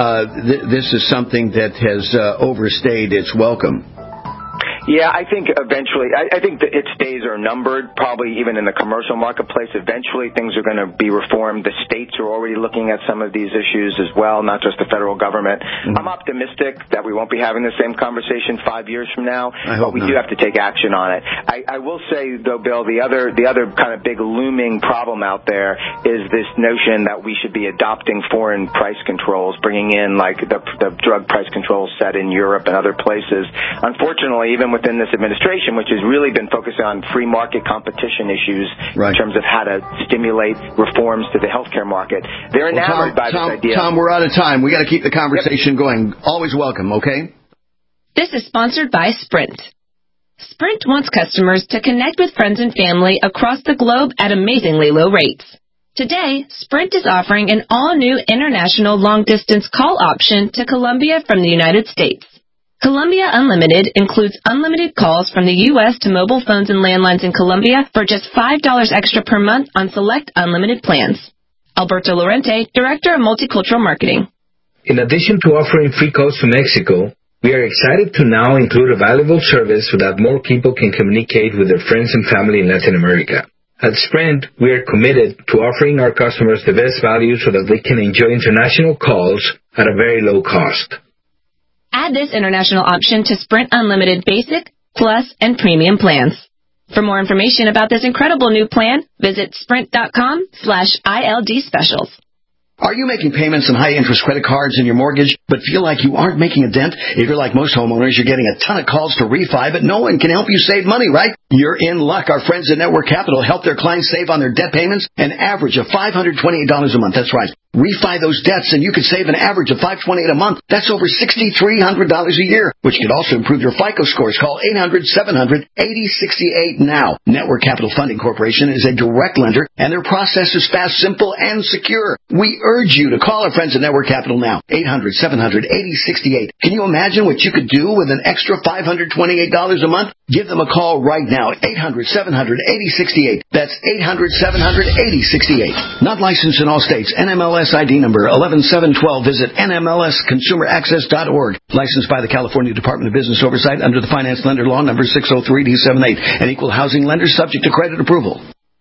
this is something that has overstayed its welcome. Yeah, I think eventually, I think that its days are numbered, probably even in the commercial marketplace. Eventually things are going to be reformed. The states are already looking at some of these issues as well, not just the federal government. I'm optimistic that we won't be having the same conversation 5 years from now, but we do have to take action on it. I will say, though, Bill, the other kind of big looming problem out there is this notion that we should be adopting foreign price controls, bringing in like the drug price controls set in Europe and other places. Unfortunately, even within this administration, which has really been focused on free market competition issues in terms of how to stimulate reforms to the healthcare market. They're enamored by this idea. Tom, we're out of time. We got to keep the conversation going. Always welcome, okay? This is sponsored by Sprint. Sprint wants customers to connect with friends and family across the globe at amazingly low rates. Today, Sprint is offering an all-new international long-distance call option to Colombia from the United States. Colombia Unlimited includes unlimited calls from the U.S. to mobile phones and landlines in Colombia for just $5 extra per month on select unlimited plans. Alberto Lorente, Director of Multicultural Marketing. In addition to offering free calls to Mexico, we are excited to now include a valuable service so that more people can communicate with their friends and family in Latin America. At Sprint, we are committed to offering our customers the best value so that they can enjoy international calls at a very low cost. Add this international option to Sprint Unlimited Basic, Plus, and Premium plans. For more information about this incredible new plan, visit sprint.com/ILD specials. Are you making payments on high-interest credit cards in your mortgage, but feel like you aren't making a dent? If you're like most homeowners, you're getting a ton of calls to refi, but no one can help you save money, right? You're in luck. Our friends at Network Capital help their clients save on their debt payments an average of $528 a month. That's right. Refi those debts and you could save an average of $528 a month. That's over $6,300 a year, which could also improve your FICO scores. Call 800-700-8068 now. Network Capital Funding Corporation is a direct lender, and their process is fast, simple, and secure. We urge you to call our friends at Network Capital now. 800-700-8068. Can you imagine what you could do with an extra $528 a month? Give them a call right now. 800-700-8068. That's 800-700-8068. Not licensed in all states. NMLS ID number 11712. Visit nmlsconsumeraccess.org. Licensed by the California Department of Business Oversight under the Finance Lender Law number 603D78. An equal housing lender subject to credit approval.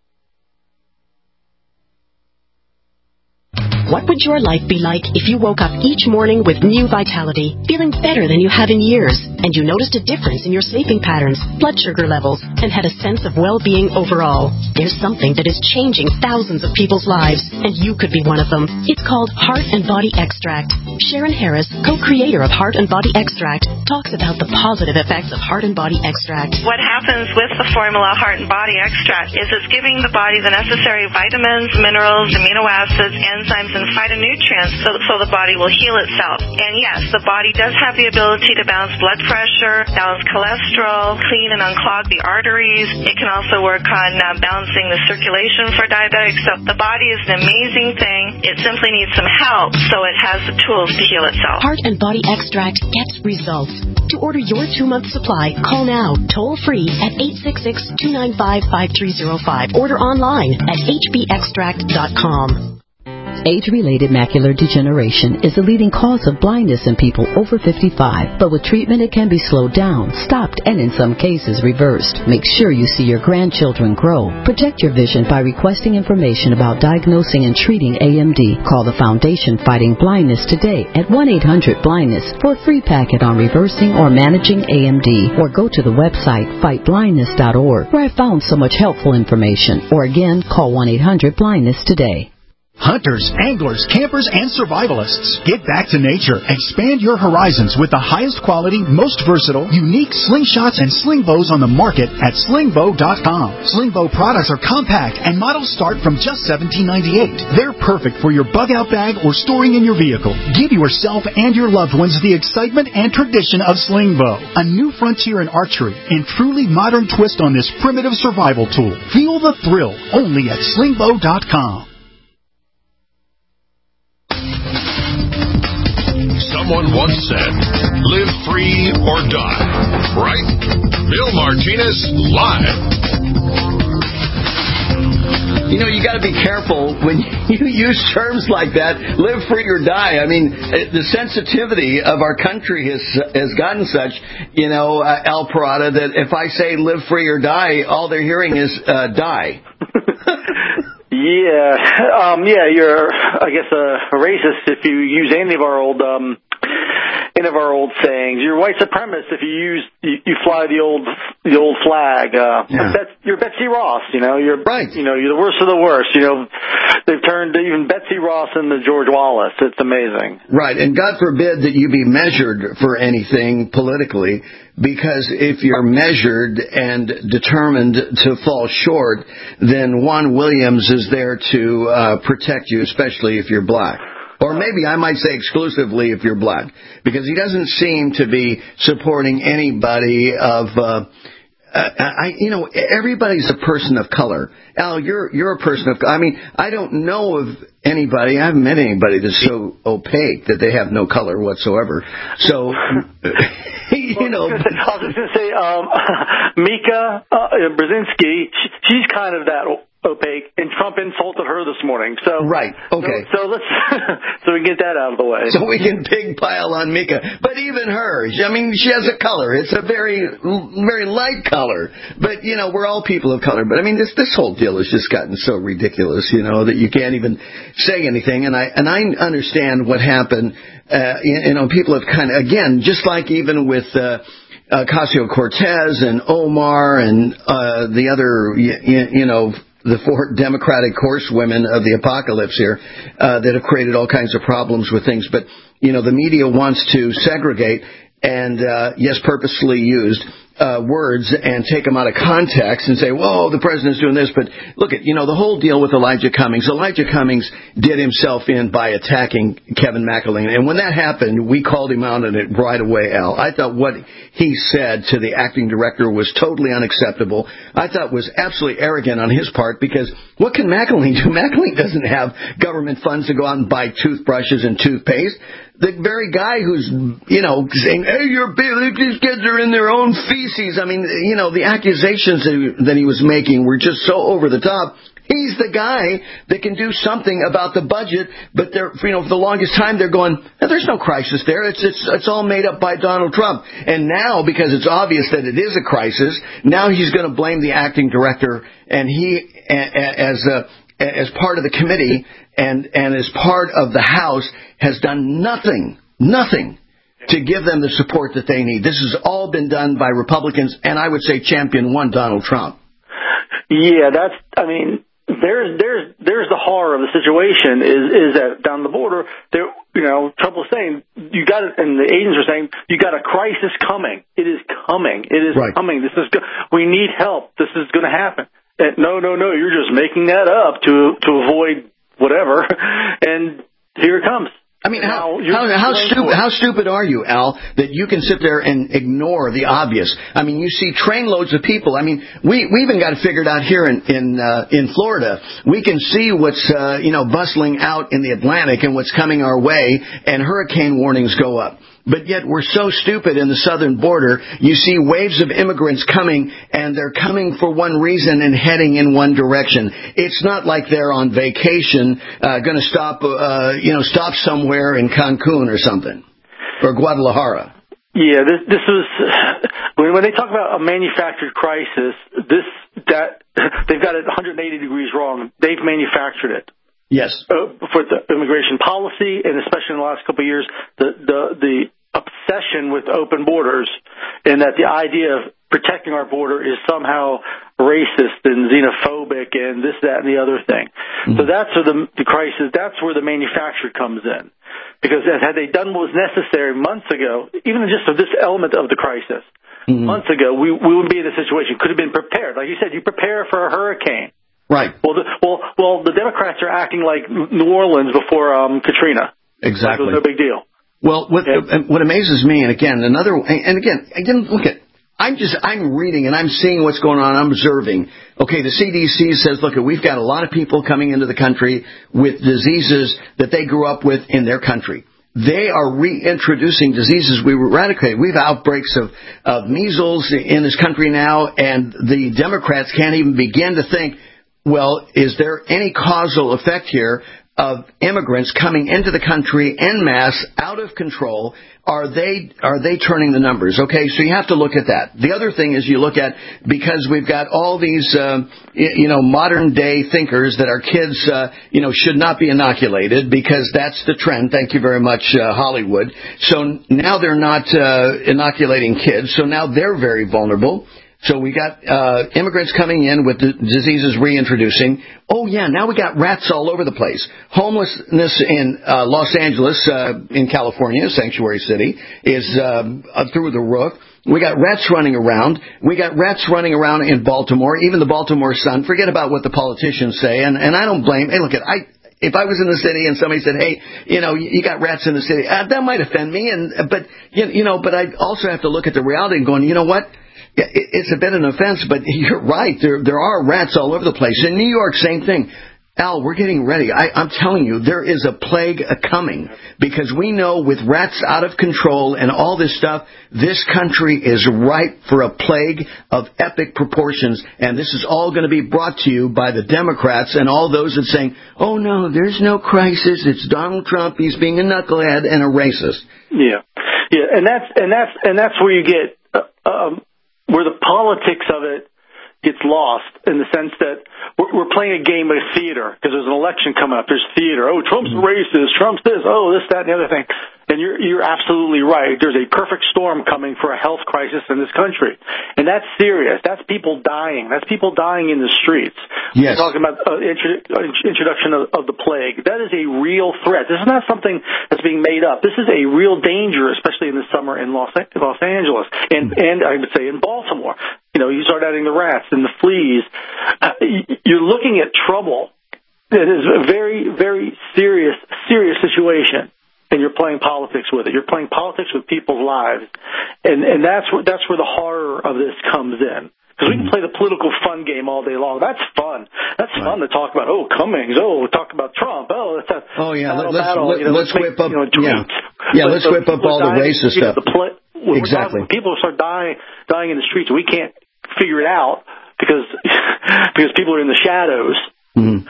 What would your life be like if you woke up each morning with new vitality, feeling better than you have in years, and you noticed a difference in your sleeping patterns, blood sugar levels, and had a sense of well-being overall? There's something that is changing thousands of people's lives, and you could be one of them. It's called Heart and Body Extract. Sharon Harris, co-creator of Heart and Body Extract, talks about the positive effects of Heart and Body Extract. What happens with the formula Heart and Body Extract is it's giving the body the necessary vitamins, minerals, amino acids, enzymes, and phytonutrients so the body will heal itself. And yes, the body does have the ability to balance blood pressure, balance cholesterol, clean and unclog the arteries. It can also work on balancing the circulation for diabetics. So the body is an amazing thing. It simply needs some help so it has the tools to heal itself. Heart and Body Extract gets results. To order your 2-month supply, call now, toll free at 866-295-5305. Order online at hbextract.com. Age-related macular degeneration is the leading cause of blindness in people over 55. But with treatment, it can be slowed down, stopped, and in some cases reversed. Make sure you see your grandchildren grow. Protect your vision by requesting information about diagnosing and treating AMD. Call the Foundation Fighting Blindness today at 1-800-BLINDNESS for a free packet on reversing or managing AMD. Or go to the website fightblindness.org, where I found so much helpful information. Or again, call 1-800-BLINDNESS today. Hunters, anglers, campers, and survivalists. Get back to nature. Expand your horizons with the highest quality, most versatile, unique slingshots and sling bows on the market at slingbow.com. Slingbow products are compact and models start from just $17.98. They're perfect for your bug-out bag or storing in your vehicle. Give yourself and your loved ones the excitement and tradition of Slingbow, a new frontier in archery and truly modern twist on this primitive survival tool. Feel the thrill only at slingbow.com. Someone once said, live free or die. Right? Bill Martinez, live. You know, you got to be careful when you use terms like that, live free or die. I mean, the sensitivity of our country has gotten such, you know, Al Parada, that if I say live free or die, all they're hearing is die. Yeah, you're, I guess, a racist if you use any of our old sayings. You're white supremacist if you fly the old flag. You're Betsy Ross. You know, you're right. You know, you're the worst of the worst. You know, they've turned even Betsy Ross into George Wallace. It's amazing. Right, and God forbid that you be measured for anything politically. Because if you're measured and determined to fall short, then Juan Williams is there to protect you, especially if you're black. Or maybe I might say exclusively if you're black. Because he doesn't seem to be supporting anybody of... everybody's a person of color. Al, you're a person of... I mean, I don't know of anybody, I haven't met anybody that's so opaque that they have no color whatsoever. So, you know... I was just going to say, Mika Brzezinski, she's kind of that opaque, and Trump insulted her this morning. So right, okay. So let's so we can get that out of the way. So we can pig pile on Mika, but even her, I mean, she has a color. It's a very, very light color. But you know, we're all people of color. But I mean, this whole deal has just gotten so ridiculous, you know, that you can't even say anything. And I understand what happened. You know, people have kind of, again, just like even with. Ocasio-Cortez and Omar and the other, you know, the 4 Democratic horsewomen of the apocalypse here that have created all kinds of problems with things. But, you know, the media wants to segregate and, yes, purposefully used. words and take them out of context and say, whoa, the president's doing this. But look at, the whole deal with Elijah Cummings. Elijah Cummings did himself in by attacking Kevin McAleen. And when that happened, we called him out on it right away, Al. I thought what he said to the acting director was totally unacceptable. I thought was absolutely arrogant on his part, because what can McAleen do? McAleen doesn't have government funds to go out and buy toothbrushes and toothpaste. The very guy who's, saying, hey, these kids are in their own feces. I mean, the accusations that he was making were just so over the top. He's the guy that can do something about the budget, but for the longest time they're going, there's no crisis there. It's all made up by Donald Trump. And now, because it's obvious that it is a crisis, now he's going to blame the acting director, and he, as part of the committee and as part of the House, has done nothing to give them the support that they need. This has all been done by Republicans, and I would say champion one, Donald Trump. Yeah, there's the horror of the situation is that down the border, there, Trump was saying, you got it, and the agents are saying, you got a crisis coming. It is coming. It is coming. We need help. This is going to happen. And no, you're just making that up to avoid whatever. And here it comes. I mean, how stupid are you, Al, that you can sit there and ignore the obvious? I mean, you see trainloads of people. I mean, we even got it figured out here in Florida. We can see what's bustling out in the Atlantic and what's coming our way, and hurricane warnings go up. But yet we're so stupid in the southern border. You see waves of immigrants coming, and they're coming for one reason and heading in one direction. It's not like they're on vacation, going to stop somewhere in Cancun or something, or Guadalajara. Yeah, this was when they talk about a manufactured crisis. They've got it 180 degrees wrong. They've manufactured it. Yes. For the immigration policy, and especially in the last couple of years, the obsession with open borders, and that the idea of protecting our border is somehow racist and xenophobic and this, that, and the other thing. Mm-hmm. So that's where the crisis, that's where the manufacture comes in. Because had they done what was necessary months ago, even just of this element of the crisis, months ago, we wouldn't be in this situation. Could have been prepared. Like you said, you prepare for a hurricane. Right. Well, the Democrats are acting like New Orleans before Katrina. Exactly. Like it was no big deal. Well, what amazes me, and again, look at, I'm reading and I'm seeing what's going on. I'm observing. Okay, the CDC says, look, we've got a lot of people coming into the country with diseases that they grew up with in their country. They are reintroducing diseases we eradicated. We have outbreaks of measles in this country now, and the Democrats can't even begin to think, well, is there any causal effect here of immigrants coming into the country en masse, out of control? Are they turning the numbers? Okay, so you have to look at that. The other thing is you look at, because we've got all these, modern day thinkers that our kids, should not be inoculated because that's the trend. Thank you very much, Hollywood. So now they're not inoculating kids. So now they're very vulnerable. So we got immigrants coming in with the diseases reintroducing. Oh, yeah, now we got rats all over the place. Homelessness in Los Angeles, in California, Sanctuary City, is through the roof. We got rats running around. We got rats running around in Baltimore, even the Baltimore Sun. Forget about what the politicians say, and I don't blame. Hey, look, if I was in the city and somebody said, hey, you got rats in the city, that might offend me. But I also have to look at the reality and going, you know what? It's a bit of an offense, but you're right. There are rats all over the place. In New York, same thing. Al, we're getting ready. I'm telling you, there is a plague coming, because we know with rats out of control and all this stuff, this country is ripe for a plague of epic proportions, and this is all going to be brought to you by the Democrats and all those that are saying, oh, no, there's no crisis. It's Donald Trump. He's being a knucklehead and a racist. Yeah, and that's where you get where the politics of it gets lost, in the sense that we're playing a game of theater, because there's an election coming up. There's theater. Oh, Trump's racist. Trump's this. Oh, this, that, and the other thing. then you're absolutely right. There's a perfect storm coming for a health crisis in this country, and that's serious. That's people dying. That's people dying in the streets. Yes. We're talking about introduction of the plague. That is a real threat. This is not something that's being made up. This is a real danger, especially in the summer in Los Angeles, and I would say in Baltimore. You start adding the rats and the fleas. You're looking at trouble. It is a very, very serious situation, and you're playing politics with it. You're playing politics with people's lives, and that's where the horror of this comes in. Because we can play the political fun game all day long. That's fun. That's fun to talk about. Cummings. Talk about Trump. Let's whip up. Let's whip up all the racist stuff. Exactly. When people start dying in the streets, we can't figure it out because people are in the shadows. Mm-hmm.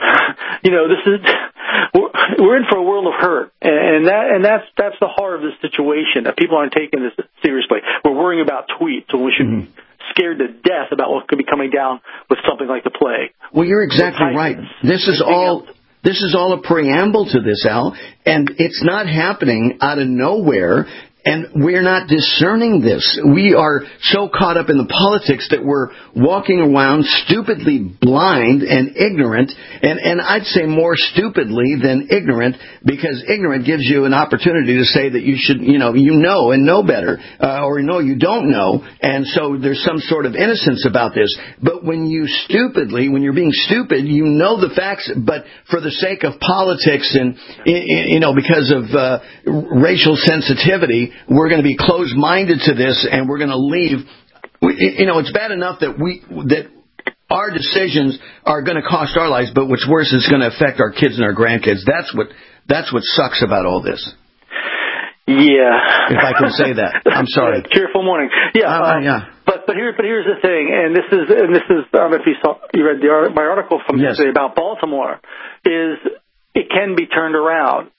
We're in for a world of hurt, and that's the horror of this situation. That people aren't taking this seriously. We're worrying about tweets, when we should be scared to death about what could be coming down with something like the plague. Well, you're exactly right. This is all a preamble to this, Al, and it's not happening out of nowhere. And we're not discerning this. We are so caught up in the politics that we're walking around stupidly blind and ignorant, and I'd say more stupidly than ignorant, because ignorant gives you an opportunity to say that you should, and know better, or no, you don't know, and so there's some sort of innocence about this. But when you're being stupid, you know the facts, but for the sake of politics and, because of racial sensitivity, we're going to be closed-minded to this, and we're going to leave. It's bad enough that our decisions are going to cost our lives, but what's worse is going to affect our kids and our grandkids. That's what sucks about all this. Yeah. If I can say that. I'm sorry. Cheerful morning. Yeah. Yeah. But here's the thing, and this is I don't know if you read my article from yesterday about Baltimore, is it can be turned around.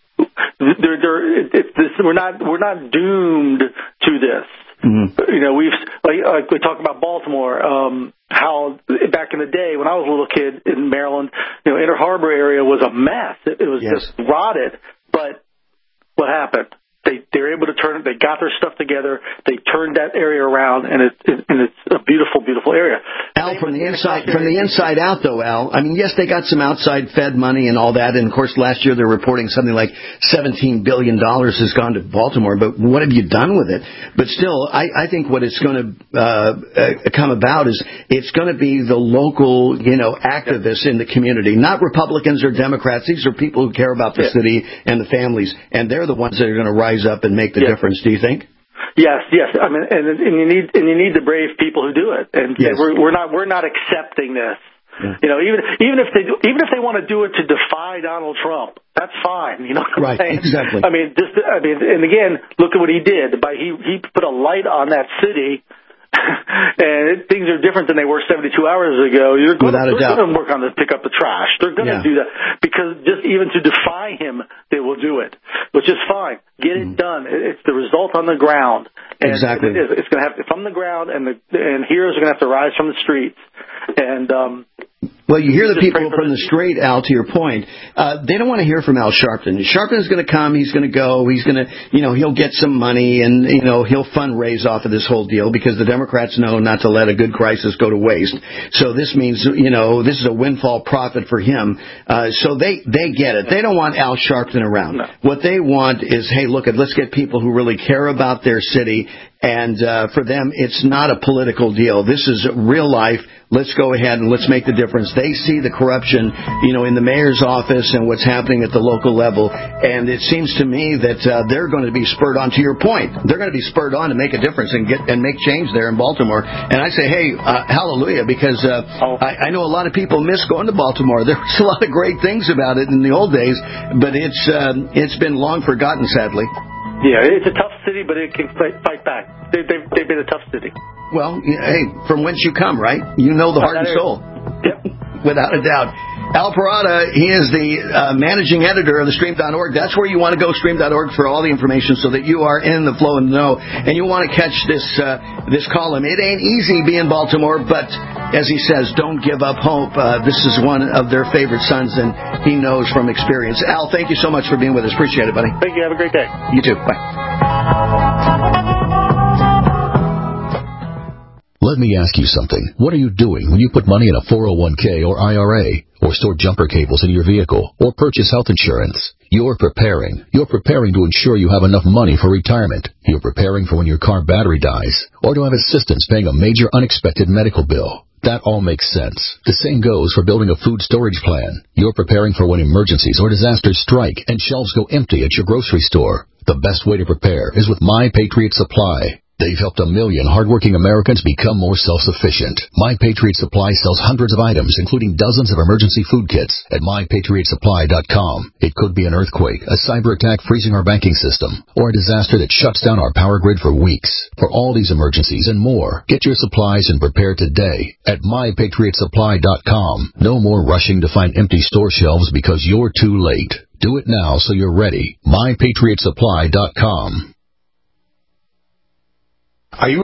We're not doomed to this. Mm-hmm. We talk about Baltimore, how back in the day when I was a little kid in Maryland, Inner Harbor area was a mess. It was just rotted. But what happened? They were able to turn it. They got their stuff together. They turned that area around, and it's a beautiful, beautiful area. Al, from the inside out, though, Al. I mean, yes, they got some outside Fed money and all that, and of course, last year they're reporting something like $17 billion has gone to Baltimore. But what have you done with it? But still, I think what it's going to come about is it's going to be the local, activists in the community, not Republicans or Democrats. These are people who care about the city and the families, and they're the ones that are going to rise up and make the difference. Do you think? Yes. I mean, and you need the brave people who do it. And we're not accepting this. Yeah. Even if they want to do it to defy Donald Trump, that's fine. You know what I'm saying? Exactly. And again, look at what he did. He put a light on that city. And things are different than they were 72 hours ago. They're going to work on this, pick up the trash. They're going to do that because just even to defy him, they will do it, which is fine. Get it done. It's the result on the ground. And exactly. It's going to have to from the ground, and heroes are going to have to rise from the streets. And well, you hear the people from the street, Al, to your point. They don't want to hear from Al Sharpton. Sharpton's going to come. He's going to go. He's going to, he'll get some money and, he'll fundraise off of this whole deal because the Democrats know not to let a good crisis go to waste. So this means, this is a windfall profit for him. So they get it. They don't want Al Sharpton around. No. What they want is, hey, let's get people who really care about their city. And for them, it's not a political deal. This is real life. Let's go ahead and let's make the difference. They see the corruption, in the mayor's office and what's happening at the local level. And it seems to me that they're going to be spurred on. To your point, they're going to be spurred on to make a difference and make change there in Baltimore. And I say, hey, hallelujah, because I know a lot of people miss going to Baltimore. There was a lot of great things about it in the old days, but it's been long forgotten, sadly. Yeah, it's a tough city, but it can fight back. They've been a tough city. Well, hey, from whence you come, right? You know the heart and soul. Yep. Without a doubt. Al Parada, he is the managing editor of the Stream.org. That's where you want to go, Stream.org, for all the information so that you are in the flow and know. And you want to catch this column. It ain't easy being Baltimore, but as he says, don't give up hope. This is one of their favorite sons, and he knows from experience. Al, thank you so much for being with us. Appreciate it, buddy. Thank you. Have a great day. You too. Bye. Let me ask you something. What are you doing when you put money in a 401k or IRA, or store jumper cables in your vehicle, or purchase health insurance? You're preparing. You're preparing to ensure you have enough money for retirement. You're preparing for when your car battery dies, or to have assistance paying a major unexpected medical bill. That all makes sense. The same goes for building a food storage plan. You're preparing for when emergencies or disasters strike and shelves go empty at your grocery store. The best way to prepare is with My Patriot Supply. They've helped 1 million hardworking Americans become more self-sufficient. My Patriot Supply sells hundreds of items, including dozens of emergency food kits at MyPatriotSupply.com. It could be an earthquake, a cyber attack freezing our banking system, or a disaster that shuts down our power grid for weeks. For all these emergencies and more, get your supplies and prepare today at MyPatriotSupply.com. No more rushing to find empty store shelves because you're too late. Do it now so you're ready. MyPatriotSupply.com.